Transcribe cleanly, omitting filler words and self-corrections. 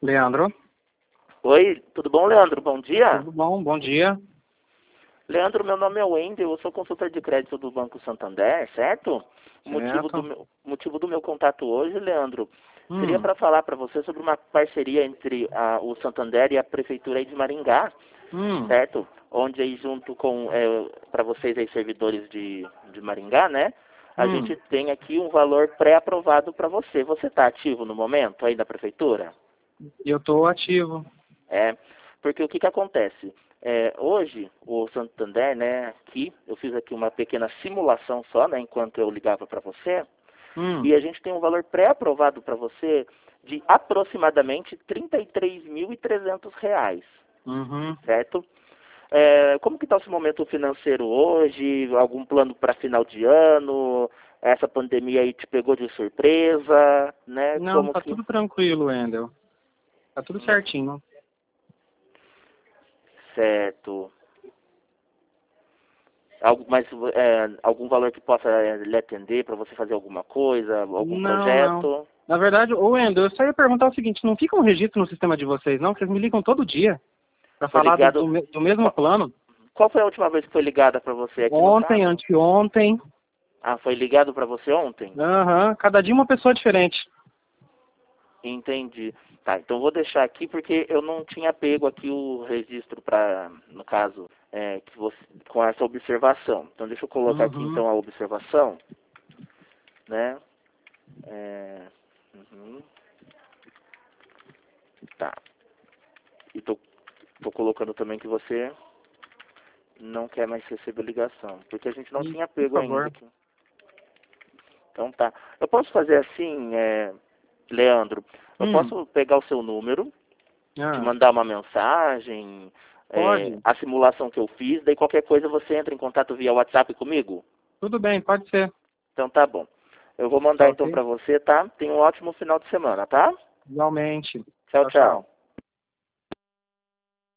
Leandro. Oi, tudo bom, Leandro? Bom dia. Tudo bom? Bom dia. Leandro, meu nome é Wendel, eu sou consultor de crédito do Banco Santander, certo? O Certo. motivo do meu contato hoje, Leandro, seria Hum. para falar para você sobre uma parceria entre o Santander e a Prefeitura aí de Maringá, Hum. certo? Onde aí junto com, para vocês aí servidores de Maringá, né? A gente Hum. tem aqui um valor pré-aprovado para você. Você está ativo no momento aí da Prefeitura? Eu tô ativo. É, porque o que acontece? Hoje, o Santander, né, aqui, eu fiz aqui uma pequena simulação só, né, enquanto eu ligava para você, e Hum. a gente tem um valor pré-aprovado para você de aproximadamente R$ 33.300, Uhum. certo? Como que está o seu momento financeiro hoje? Algum plano para final de ano? Essa pandemia aí te pegou de surpresa, né? Não, Como tá que... tudo tranquilo, Wendel. Tá tudo certinho. Certo. Algum valor que possa lhe atender para você fazer alguma coisa, algum Não, não. projeto? Na verdade, ô Wendel, eu só ia perguntar o seguinte, não fica um registro no sistema de vocês, não? Vocês me ligam todo dia pra Foi falar ligado. do mesmo Qual, plano. qual foi a última vez que foi ligada para você aqui no Ontem, caso? anteontem. Ah, foi ligado para você ontem? Aham. Cada dia uma pessoa diferente. Entendi. Tá, então vou deixar aqui porque eu não tinha pego aqui o registro para, no caso, que você, com essa observação. Então deixa eu colocar aqui Uhum. então a observação, né? É, uhum, tá. E tô colocando também que você não quer mais receber ligação, porque a gente não Isso, tinha por pego ainda favor. aqui. Então tá. Eu posso fazer assim, Leandro, eu Hum. posso pegar o seu número, te Ah, mandar uma mensagem, pode. a simulação que eu fiz, daí qualquer coisa você entra em contato via WhatsApp comigo? Tudo bem, pode ser. Então tá bom. Eu vou Tá mandar então ok? pra você, tá? Tenha um ótimo final de semana, tá? Igualmente. Tchau, Tchau, tchau. tchau.